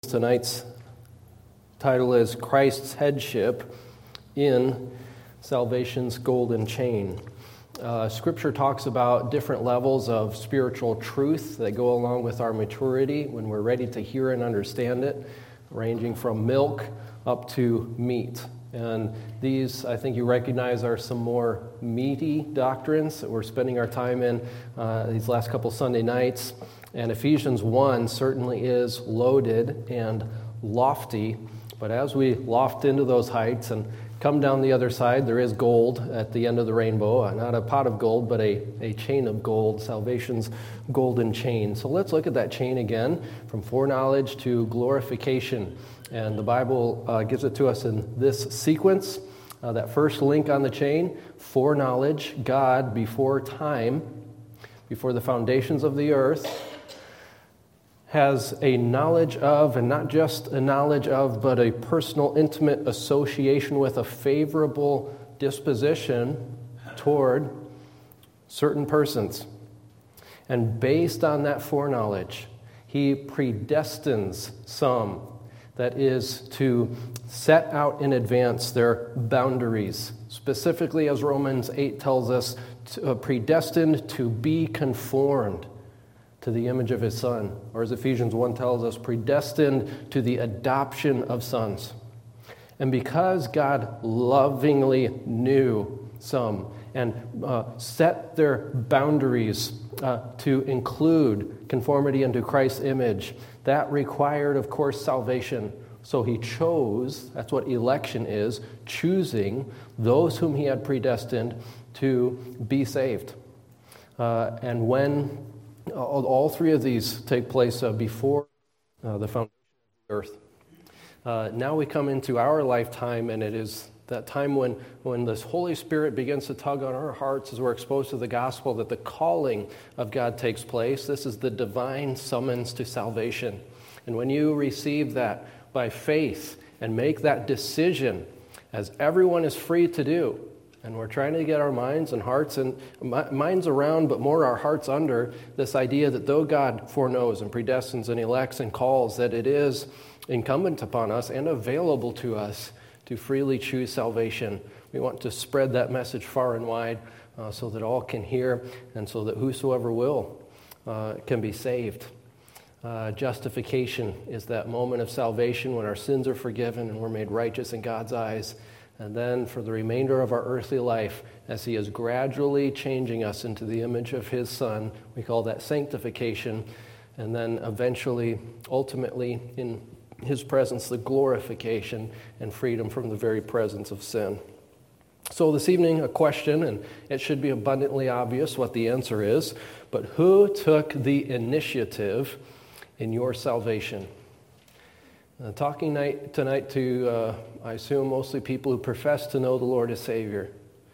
Tonight's title is Christ's Headship in Salvation's Golden Chain. Scripture talks about different levels of spiritual truth that go along with our maturity when we're ready to hear and understand it, ranging from milk up to meat. And these, I think you recognize, are some more meaty doctrines that we're spending our time in these last couple Sunday nights. And Ephesians 1 certainly is loaded and lofty, but as we loft into those heights and come down the other side, there is gold at the end of the rainbow, not a pot of gold, but a chain of gold, salvation's golden chain. So let's look at that chain again, from foreknowledge to glorification. And the Bible gives it to us in this sequence. That first link on the chain, foreknowledge, God before time, before the foundations of the earth, has a knowledge of, and not just a knowledge of, but a personal, intimate association with, a favorable disposition toward certain persons. And based on that foreknowledge, he predestines some, that is, to set out in advance their boundaries. Specifically, as Romans 8 tells us, predestined to be conformed to the image of his Son, or as Ephesians 1 tells us, predestined to the adoption of sons. And because God lovingly knew some and set their boundaries to include conformity into Christ's image, that required, of course, salvation. So he chose, that's what election is, choosing those whom he had predestined to be saved. And when all three of these take place before the foundation of the earth. Now we come into our lifetime, and it is that time when this Holy Spirit begins to tug on our hearts as we're exposed to the gospel, that the calling of God takes place. This is the divine summons to salvation. And when you receive that by faith and make that decision, as everyone is free to do, and we're trying to get our minds and hearts and minds around, but more our hearts under this idea that though God foreknows and predestines and elects and calls, that it is incumbent upon us and available to us to freely choose salvation. We want to spread that message far and wide so that all can hear and so that whosoever will can be saved. Justification is that moment of salvation when our sins are forgiven and we're made righteous in God's eyes. And then for the remainder of our earthly life, as he is gradually changing us into the image of his Son, we call that sanctification. And then eventually, ultimately, in his presence, the glorification and freedom from the very presence of sin. So this evening, a question, and it should be abundantly obvious what the answer is, but who took the initiative in your salvation? Talking tonight to, I assume, mostly people who profess to know the Lord as Savior.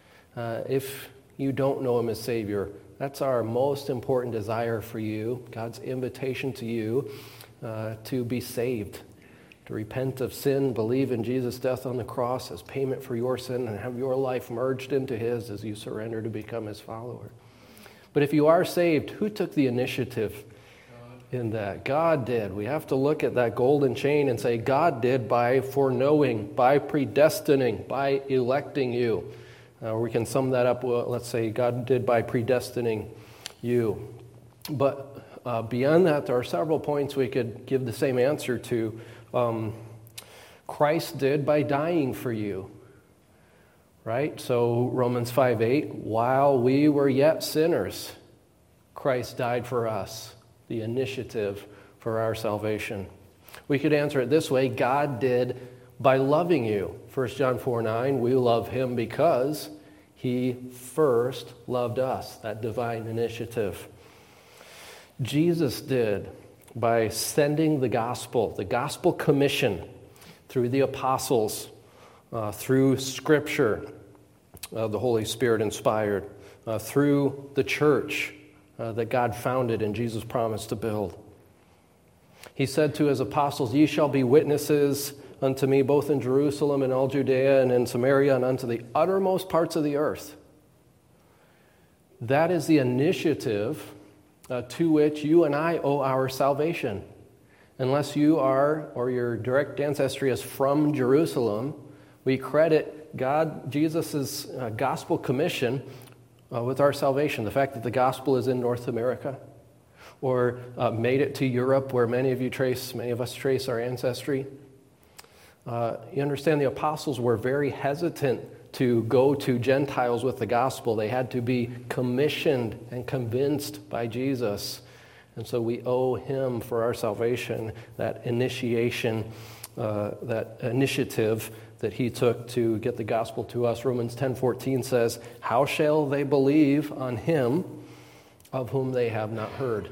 If you don't know him as Savior, that's our most important desire for you, God's invitation to you to be saved, to repent of sin, believe in Jesus' death on the cross as payment for your sin, and have your life merged into his as you surrender to become his follower. But if you are saved, who took the initiative in that? God did. We have to look at that golden chain and say God did by foreknowing, by predestining, by electing you. We can sum that up, let's say God did by predestining you. But beyond that, there are several points we could give the same answer to. Christ did by dying for you. Right? So Romans 5:8, while we were yet sinners, Christ died for us. The initiative for our salvation. We could answer it this way: God did by loving you. 1 John 4:9, we love him because he first loved us. That divine initiative. Jesus did by sending the gospel commission through the apostles, through Scripture, the Holy Spirit inspired, through the church, that God founded and Jesus promised to build. He said to his apostles, ye shall be witnesses unto me both in Jerusalem and all Judea and in Samaria and unto the uttermost parts of the earth. That is the initiative to which you and I owe our salvation. unless you are, or your direct ancestry is from Jerusalem, we credit Jesus' gospel commission with our salvation. The fact that the gospel is in North America, or made it to Europe, where many of us trace our ancestry. You understand the apostles were very hesitant to go to Gentiles with the gospel. They had to be commissioned and convinced by Jesus. And so we owe him for our salvation that initiation, that initiative that he took to get the gospel to us. Romans 10:14 says, "How shall they believe on him of whom they have not heard?"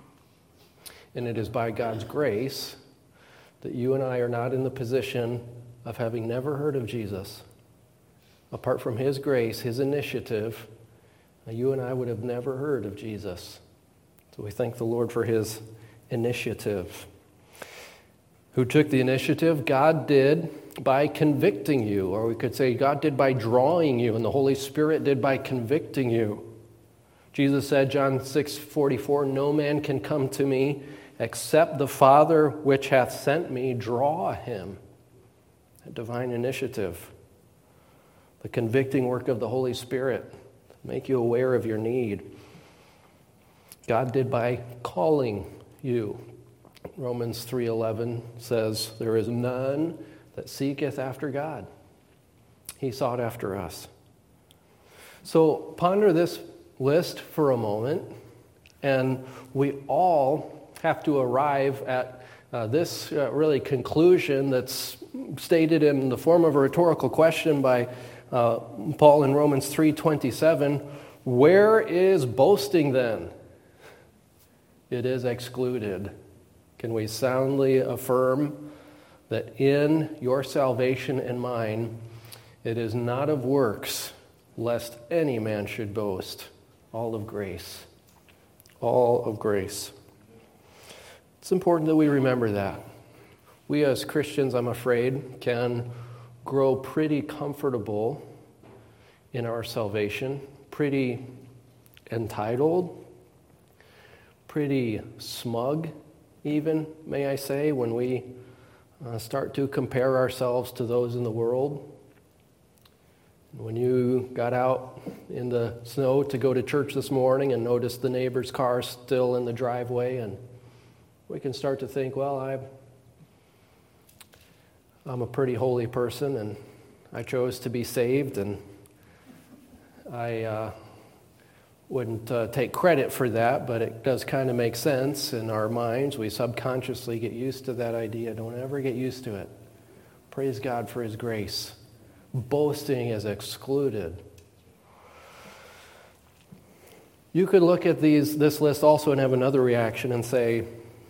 And it is by God's grace that you and I are not in the position of having never heard of Jesus. Apart from his grace, his initiative, you and I would have never heard of Jesus. So we thank the Lord for his initiative. Who took the initiative? God did by convicting you, or we could say God did by drawing you, and the Holy Spirit did by convicting you. Jesus said, John 6:44, "No man can come to me except the Father which hath sent me draw him." A divine initiative. The convicting work of the Holy Spirit to make you aware of your need. God did by calling you. Romans 3:11 says, "There is none that seeketh after God." He sought after us. So ponder this list for a moment, and we all have to arrive at this really conclusion that's stated in the form of a rhetorical question by Paul in Romans 3:27. Where is boasting then? It is excluded. Can we soundly affirm that in your salvation and mine, it is not of works, lest any man should boast. All of grace. All of grace. It's important that we remember that. We as Christians, I'm afraid, can grow pretty comfortable in our salvation, pretty entitled, pretty smug even, may I say, when we start to compare ourselves to those in the world. When you got out in the snow to go to church this morning and noticed the neighbor's car still in the driveway, and we can start to think, well, I'm a pretty holy person, and I chose to be saved, and I wouldn't take credit for that, but it does kind of make sense in our minds. We subconsciously get used to that idea. Don't ever get used to it. Praise God for his grace. Boasting is excluded. You could look at this list also and have another reaction and say,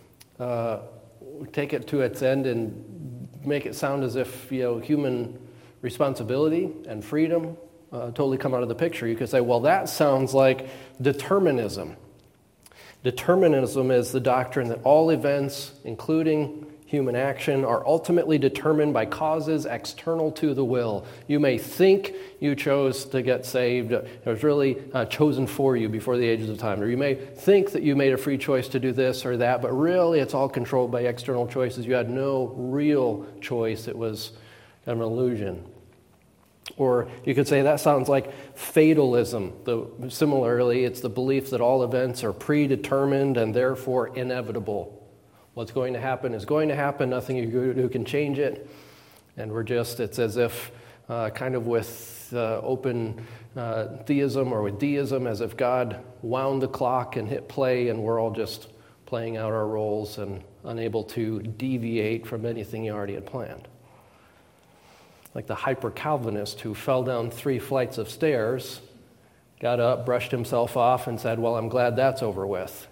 take it to its end and make it sound as if human responsibility and freedom totally come out of the picture. You could say, well, that sounds like determinism. Determinism is the doctrine that all events, including human action, are ultimately determined by causes external to the will. You may think you chose to get saved. It was really chosen for you before the ages of time. Or you may think that you made a free choice to do this or that, but really it's all controlled by external choices. You had no real choice. It was kind of an illusion. Or you could say that sounds like fatalism. Similarly, it's the belief that all events are predetermined and therefore inevitable. What's going to happen is going to happen. Nothing you do can change it. And it's as if kind of with open theism or with deism, as if God wound the clock and hit play and we're all just playing out our roles and unable to deviate from anything he already had planned. Like the hyper-Calvinist who fell down 3 flights of stairs, got up, brushed himself off, and said, well, I'm glad that's over with.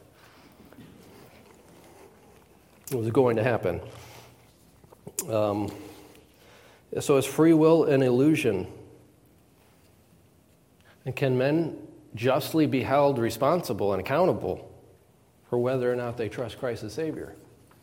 It was going to happen. So is free will an illusion? And can men justly be held responsible and accountable for whether or not they trust Christ as Savior?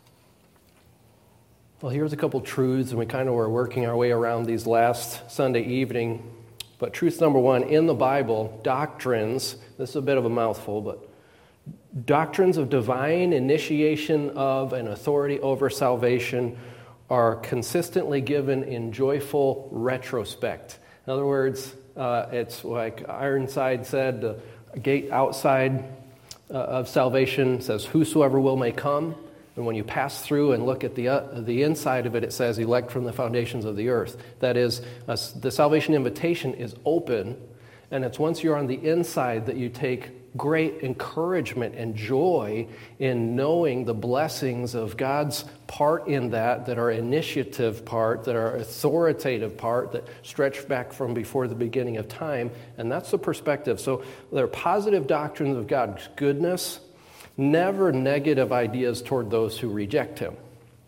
Well, here's a couple truths, and we kind of were working our way around these last Sunday evening. But truth number 1, in the Bible, doctrines, this is a bit of a mouthful, but Doctrines of divine initiation of and authority over salvation are consistently given in joyful retrospect. In other words, it's like Ironside said, the gate outside of salvation says, whosoever will may come. And when you pass through and look at the inside of it, it says, elect from the foundations of the earth. That is, the salvation invitation is open, and it's once you're on the inside that you take great encouragement and joy in knowing the blessings of God's part in that are initiative part, that are authoritative part, that stretch back from before the beginning of time. And that's the perspective. So there are positive doctrines of God's goodness, never negative ideas toward those who reject him.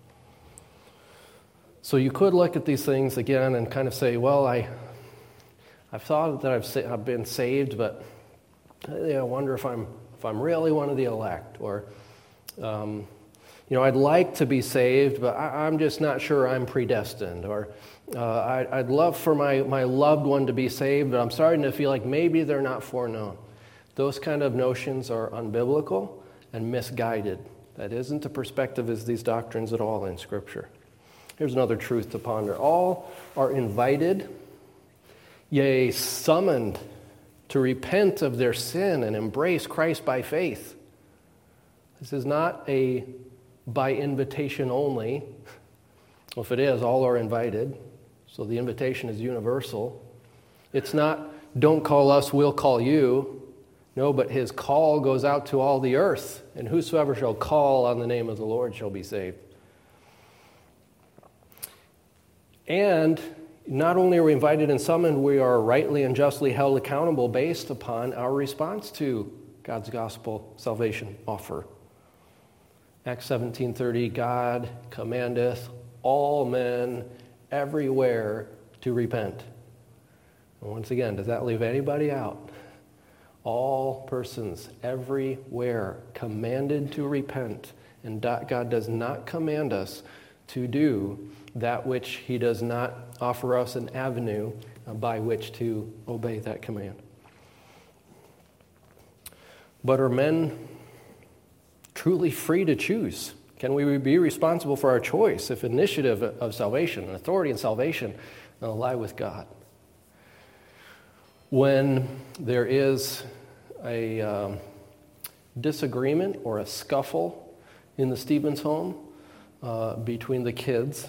So you could look at these things again and kind of say, well, I've thought that I've been saved, but I wonder if I'm really one of the elect, or I'd like to be saved, but I'm just not sure I'm predestined, or I'd love for my loved one to be saved, but I'm starting to feel like maybe they're not foreknown. Those kind of notions are unbiblical and misguided. That isn't the perspective of these doctrines at all in Scripture. Here's another truth to ponder. All are invited, yea, summoned to repent of their sin and embrace Christ by faith. This is not a by invitation only. Well, if it is, all are invited. So the invitation is universal. It's not, don't call us, we'll call you. No, but his call goes out to all the earth. And whosoever shall call on the name of the Lord shall be saved. And not only are we invited and summoned, we are rightly and justly held accountable based upon our response to God's gospel salvation offer. Acts 17:30, God commandeth all men everywhere to repent. And once again, does that leave anybody out? All persons everywhere commanded to repent. And God does not command us to do that which he does not offer us an avenue by which to obey that command. But are men truly free to choose? Can we be responsible for our choice if initiative of salvation and authority in salvation lie with God? When there is a disagreement or a scuffle in the Stevens home between the kids,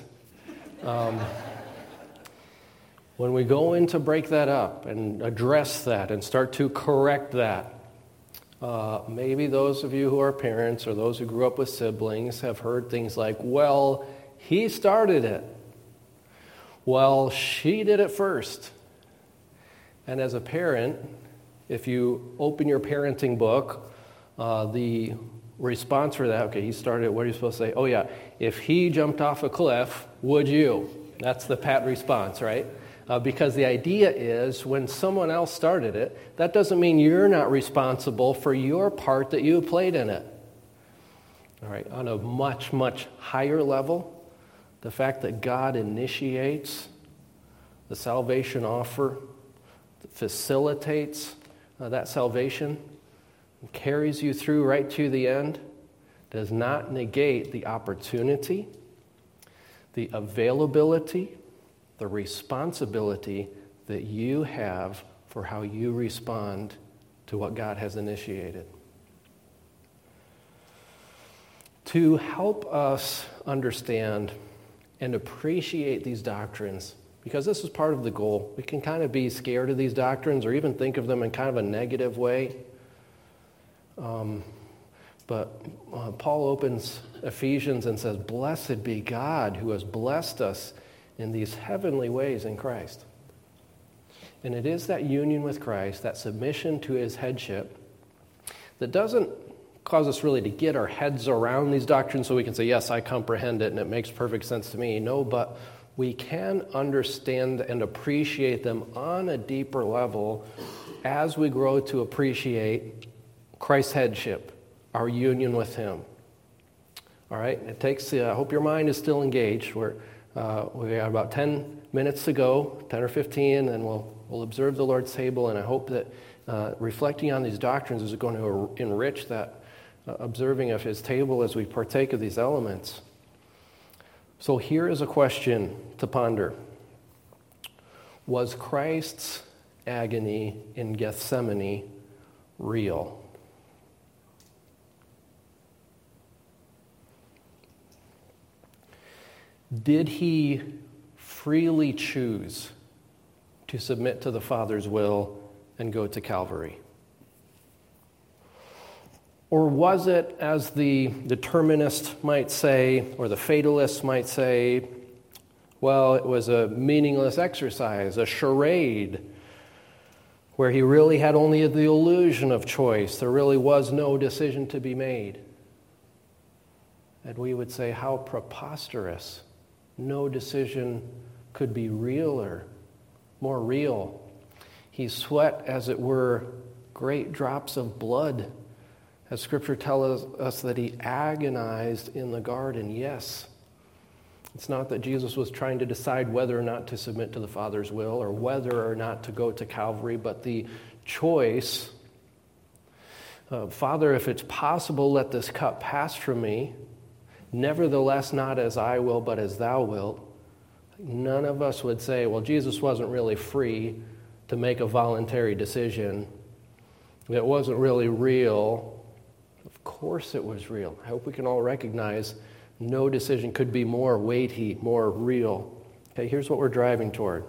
when we go in to break that up and address that and start to correct that, maybe those of you who are parents or those who grew up with siblings have heard things like, well, he started it. Well, she did it first. And as a parent, if you open your parenting book, the response for that, okay, he started it, what are you supposed to say? Oh yeah, if he jumped off a cliff, would you? That's the pat response, right? Because the idea is when someone else started it, that doesn't mean you're not responsible for your part that you played in it. All right, on a much, much higher level, the fact that God initiates the salvation offer, facilitates that salvation, carries you through right to the end, does not negate the opportunity, the availability, the responsibility that you have for how you respond to what God has initiated. To help us understand and appreciate these doctrines, because this is part of the goal. We can kind of be scared of these doctrines or even think of them in kind of a negative way. But Paul opens Ephesians and says, "Blessed be God who has blessed us in these heavenly ways in Christ." And it is that union with Christ, that submission to his headship, that doesn't cause us really to get our heads around these doctrines so we can say, yes, I comprehend it and it makes perfect sense to me. No, but we can understand and appreciate them on a deeper level as we grow to appreciate Christ's headship, our union with him. All right, it takes, I hope your mind is still engaged. We got about 10 minutes to go, 10 or 15, and we'll observe the Lord's table, and I hope that reflecting on these doctrines is going to enrich that observing of his table as we partake of these elements. So here is a question to ponder. Was Christ's agony in Gethsemane real? Did he freely choose to submit to the Father's will and go to Calvary? Or was it, as the determinist might say, or the fatalist might say, well, it was a meaningless exercise, a charade, where he really had only the illusion of choice. There really was no decision to be made. And we would say, how preposterous. No decision could be realer, more real. He sweat, as it were, great drops of blood. As Scripture tells us that he agonized in the garden. Yes, it's not that Jesus was trying to decide whether or not to submit to the Father's will or whether or not to go to Calvary, but the choice, Father, if it's possible, let this cup pass from me. Nevertheless, not as I will, but as thou wilt. None of us would say, well, Jesus wasn't really free to make a voluntary decision. It wasn't really real. Of course it was real. I hope we can all recognize no decision could be more weighty, more real. Okay, here's what we're driving toward.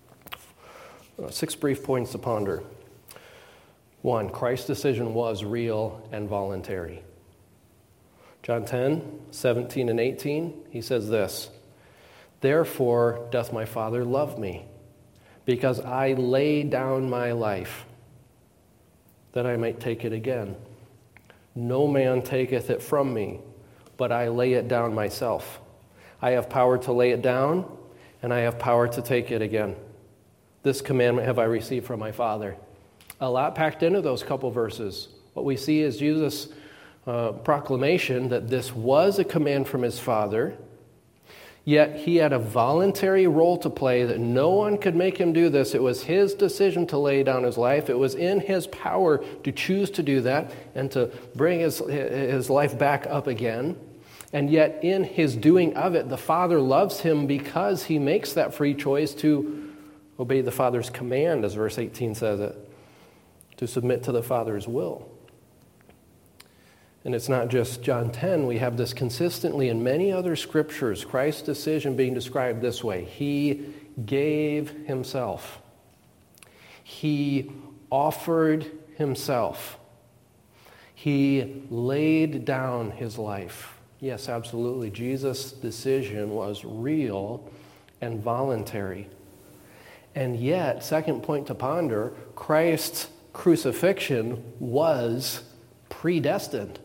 6 brief points to ponder. 1, Christ's decision was real and voluntary. John 10, 17 and 18, he says this, therefore doth my Father love me, because I lay down my life, that I might take it again. No man taketh it from me, but I lay it down myself. I have power to lay it down, and I have power to take it again. This commandment have I received from my Father. A lot packed into those couple verses. What we see is Jesus' proclamation that this was a command from his Father, yet he had a voluntary role to play that no one could make him do this. It was his decision to lay down his life. It was in his power to choose to do that and to bring his life back up again. And yet in his doing of it, the Father loves him because he makes that free choice to obey the Father's command, as verse 18 says it, to submit to the Father's will. And it's not just John 10. We have this consistently in many other scriptures, Christ's decision being described this way. He gave himself. He offered himself. He laid down his life. Yes, absolutely. Jesus' decision was real and voluntary. And yet, second point to ponder, Christ's crucifixion was predestined.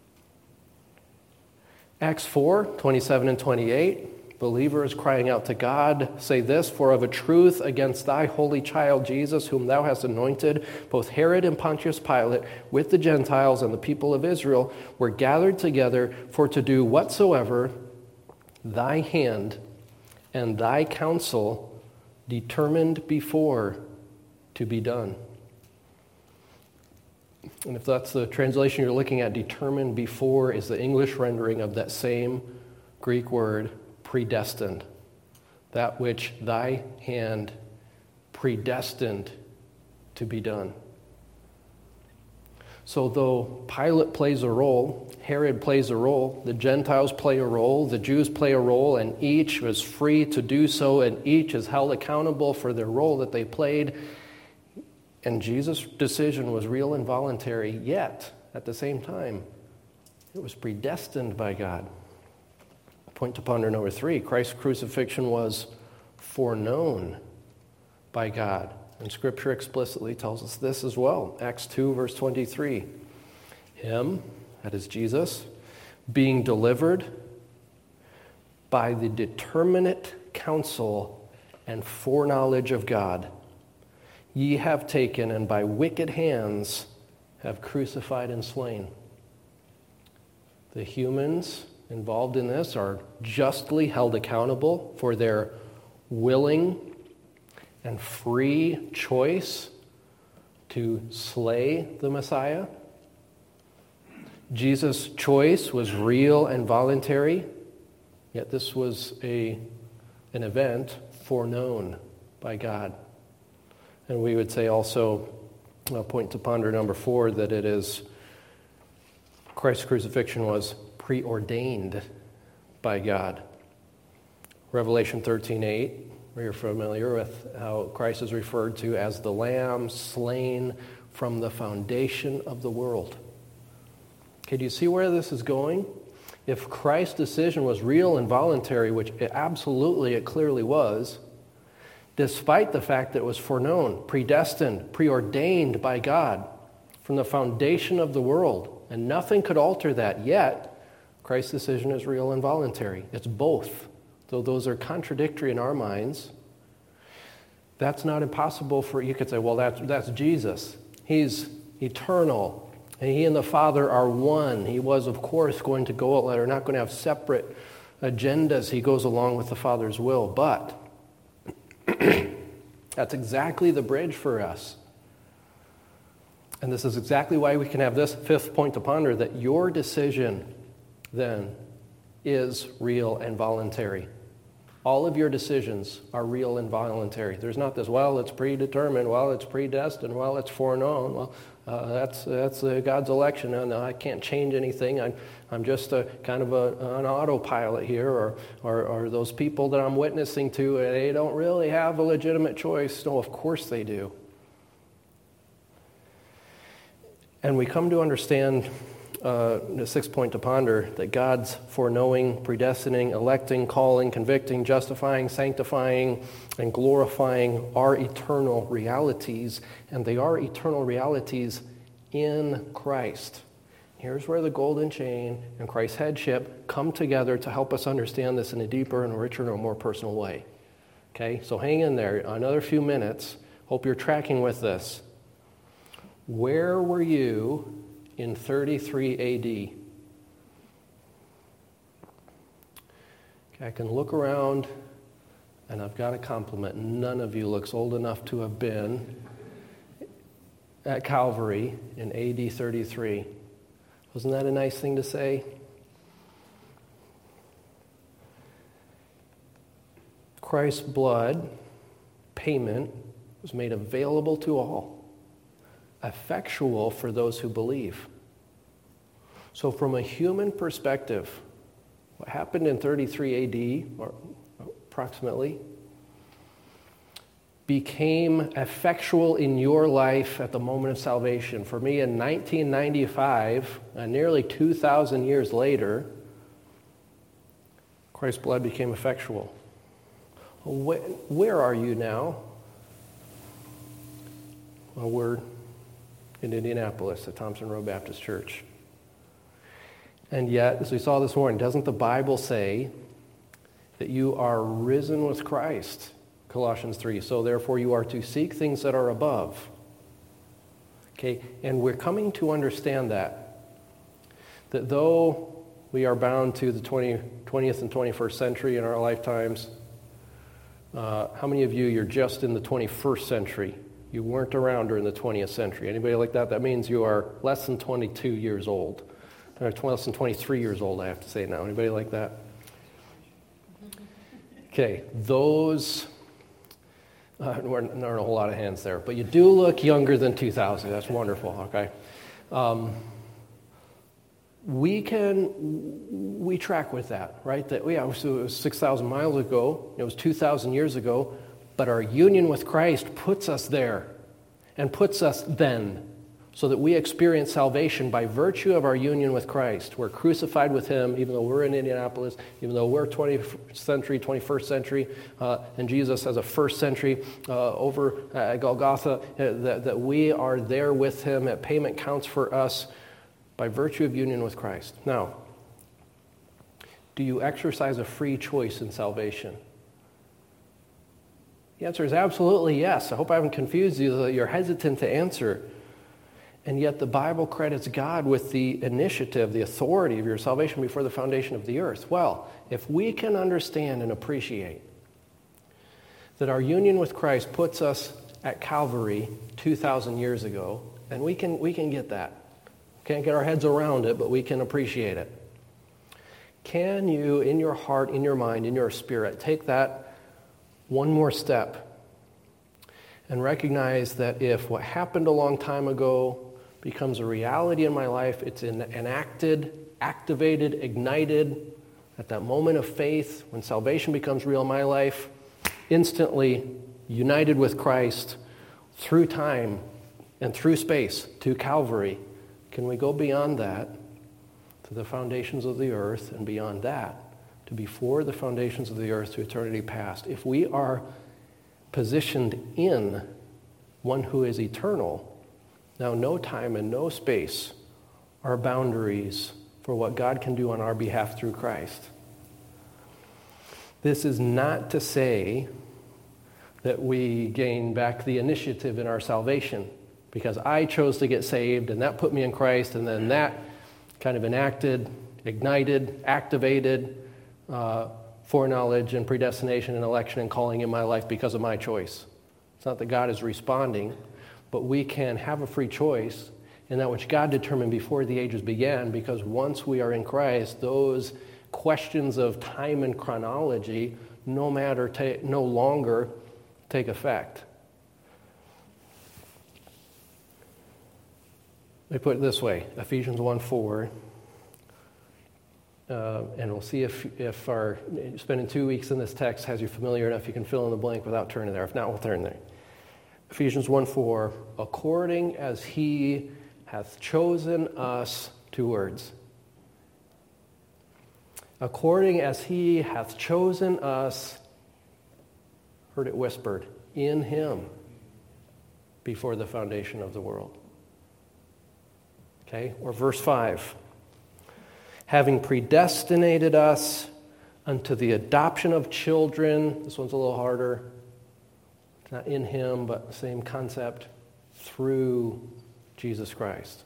Acts 4, 27 and 28, believers crying out to God say this, for of a truth against thy holy child Jesus, whom thou hast anointed, both Herod and Pontius Pilate, with the Gentiles and the people of Israel, were gathered together for to do whatsoever thy hand and thy counsel determined before to be done. And if that's the translation you're looking at, determined before is the English rendering of that same Greek word, predestined. That which thy hand predestined to be done. So though Pilate plays a role, Herod plays a role, the Gentiles play a role, the Jews play a role, and each was free to do so, and each is held accountable for their role that they played. And Jesus' decision was real and voluntary, yet, at the same time, it was predestined by God. Point to ponder number 3, Christ's crucifixion was foreknown by God. And Scripture explicitly tells us this as well. Acts 2, verse 23. Him, that is Jesus, being delivered by the determinate counsel and foreknowledge of God, ye have taken, and by wicked hands have crucified and slain. The humans involved in this are justly held accountable for their willing and free choice to slay the Messiah. Jesus' choice was real and voluntary, yet this was an event foreknown by God. And we would say also, point to ponder number 4, that it is Christ's crucifixion was preordained by God. Revelation 13:8, we're familiar with how Christ is referred to as the Lamb slain from the foundation of the world. Okay, do you see where this is going? If Christ's decision was real and voluntary, which it clearly was, despite the fact that it was foreknown, predestined, preordained by God from the foundation of the world, and nothing could alter that, yet Christ's decision is real and voluntary. It's both. Though those are contradictory in our minds, that's not impossible for, you could say, well, that's Jesus. He's eternal, and he and the Father are one. He was, of course, going to go out, they're not going to have separate agendas. He goes along with the Father's will, but that's exactly the bridge for us. And this is exactly why we can have this 5th point to ponder, that your decision then is real and voluntary. All of your decisions are real and voluntary. There's not this, well, it's predetermined, well, it's predestined, well, it's foreknown, well, that's God's election, and I can't change anything. I'm just kind of an autopilot here, or those people that I'm witnessing to, they don't really have a legitimate choice. No, of course they do. And we come to understand the 6th point to ponder, that God's foreknowing, predestining, electing, calling, convicting, justifying, sanctifying, and glorifying are eternal realities, and they are eternal realities in Christ. Here's where the golden chain and Christ's headship come together to help us understand this in a deeper and richer and more personal way. Okay, so hang in there another few minutes. Hope you're tracking with this. Where were you in 33 AD? Okay, I can look around, and I've got a compliment. None of you looks old enough to have been at Calvary in AD 33. Wasn't that a nice thing to say? Christ's blood payment was made available to all, effectual for those who believe. So from a human perspective, what happened in 33 AD, or approximately, became effectual in your life at the moment of salvation. For me, in 1995, nearly 2,000 years later, Christ's blood became effectual. Where are you now? Well, we're in Indianapolis at Thompson Road Baptist Church. And yet, as we saw this morning, doesn't the Bible say that you are risen with Christ? Colossians 3. So therefore you are to seek things that are above. Okay, and we're coming to understand that though we are bound to the 20th and 21st century in our lifetimes, how many of you, you're just in the 21st century? You weren't around during the 20th century. Anybody like that? That means you are less than 22 years old. Or less than 23 years old, I have to say now. Anybody like that? Okay, those, there aren't a whole lot of hands there, but you do look younger than 2000. That's wonderful, okay? We track with that, right? That, yeah, so it was 6,000 miles ago, it was 2,000 years ago, but our union with Christ puts us there and puts us then, so that we experience salvation by virtue of our union with Christ. We're crucified with him, even though we're in Indianapolis, even though we're 20th century, 21st century, and Jesus has a first century over at Golgotha, that we are there with him, that payment counts for us by virtue of union with Christ. Now, do you exercise a free choice in salvation? The answer is absolutely yes. I hope I haven't confused you that you're hesitant to answer. And yet the Bible credits God with the initiative, the authority of your salvation before the foundation of the earth. Well, if we can understand and appreciate that our union with Christ puts us at Calvary 2,000 years ago, then we can get that. Can't get our heads around it, but we can appreciate it. Can you, in your heart, in your mind, in your spirit, take that one more step and recognize that if what happened a long time ago becomes a reality in my life, it's enacted, activated, ignited at that moment of faith, when salvation becomes real in my life, instantly united with Christ through time and through space to Calvary. Can we go beyond that to the foundations of the earth, and beyond that to before the foundations of the earth to eternity past? If we are positioned in one who is eternal, now no time and no space are boundaries for what God can do on our behalf through Christ. This is not to say that we gain back the initiative in our salvation because I chose to get saved and that put me in Christ, and then that kind of enacted, ignited, activated foreknowledge and predestination and election and calling in my life because of my choice. It's not that God is responding, but we can have a free choice in that which God determined before the ages began, because once we are in Christ, those questions of time and chronology no longer take effect. Let me put it this way, Ephesians 1:4, and we'll see if our spending 2 weeks in this text has you familiar enough you can fill in the blank without turning there. If not, we'll turn there. Ephesians 1:4, according as he hath chosen us, 2 words. According as he hath chosen us, heard it whispered, in him before the foundation of the world. Okay, or verse 5. Having predestinated us unto the adoption of children. This one's a little harder. It's not in him, but the same concept. Through Jesus Christ.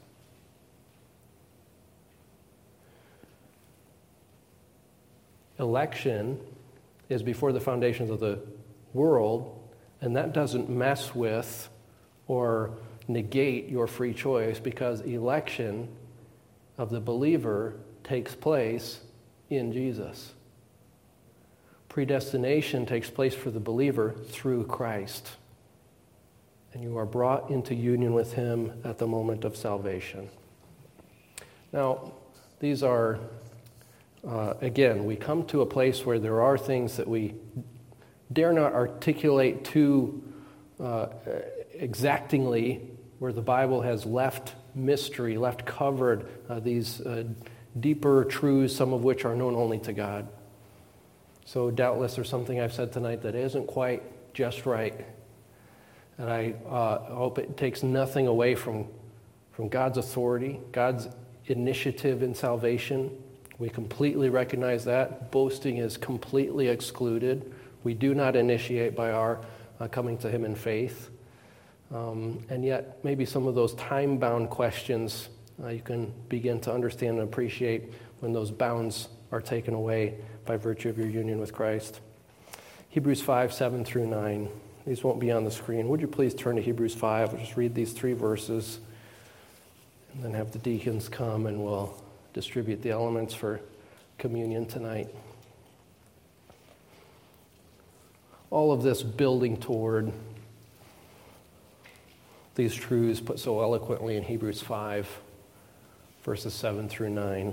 Election is before the foundations of the world, and that doesn't mess with or negate your free choice, because election of the believer takes place in Jesus. Predestination takes place for the believer through Christ. And you are brought into union with him at the moment of salvation. Now, these are, again, we come to a place where there are things that we dare not articulate too exactingly, where the Bible has left mystery, left covered these deeper truths, some of which are known only to God. So doubtless there's something I've said tonight that isn't quite just right. And I hope it takes nothing away from God's authority, God's initiative in salvation. We completely recognize that. Boasting is completely excluded. We do not initiate by our coming to him in faith. And yet, maybe some of those time-bound questions you can begin to understand and appreciate when those bounds are taken away by virtue of your union with Christ. Hebrews 5, 7 through 9. These won't be on the screen. Would you please turn to Hebrews 5? I'll just read these 3 verses and then have the deacons come and we'll distribute the elements for communion tonight. All of this building toward these truths put so eloquently in Hebrews 5, verses 7 through 9.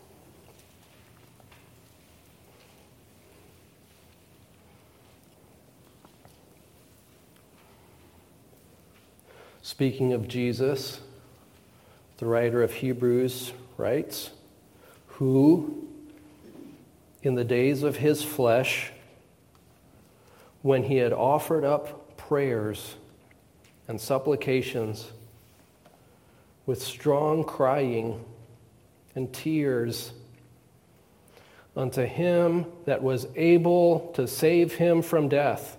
Speaking of Jesus, the writer of Hebrews writes, who, in the days of his flesh, when he had offered up prayers and supplications with strong crying and tears unto him that was able to save him from death,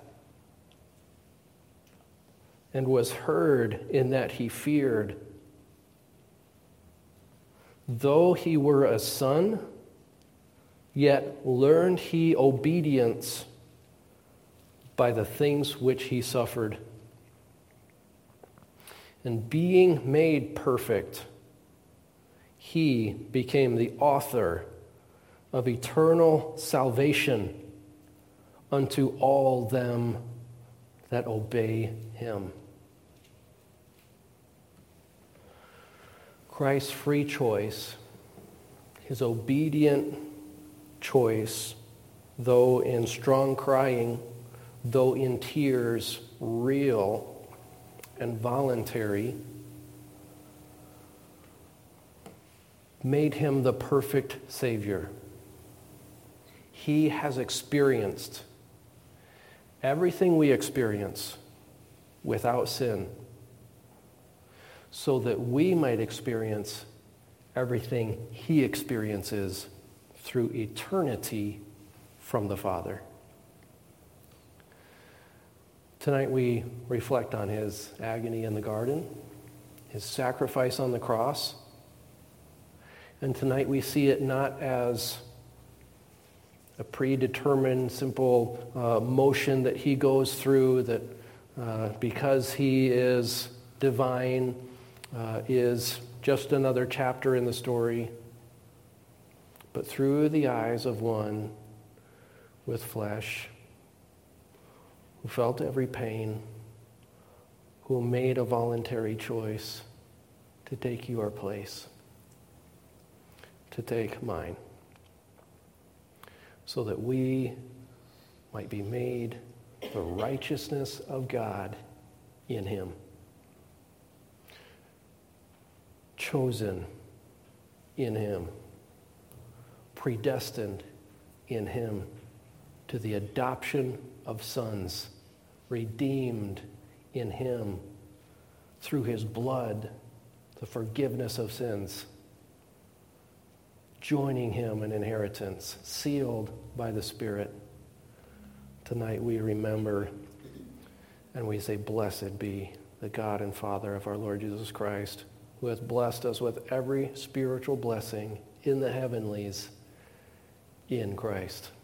and was heard in that he feared. Though he were a son, yet learned he obedience by the things which he suffered. And being made perfect, He became the author of eternal salvation unto all them that obey him. Christ's free choice, his obedient choice, though in strong crying, though in tears, real and voluntary, made him the perfect Savior. He has experienced everything we experience without sin, so that we might experience everything he experiences through eternity from the Father. Tonight we reflect on his agony in the garden, his sacrifice on the cross, and tonight we see it not as a predetermined, simple motion that he goes through that because he is divine is just another chapter in the story, but through the eyes of one with flesh, who felt every pain, who made a voluntary choice to take your place, to take mine, so that we might be made the righteousness of God in him. Chosen in him, predestined in him to the adoption of sons, redeemed in him through his blood, the forgiveness of sins, joining him in inheritance, sealed by the Spirit. Tonight we remember and we say, blessed be the God and Father of our Lord Jesus Christ, who hath blessed us with every spiritual blessing in the heavenlies in Christ.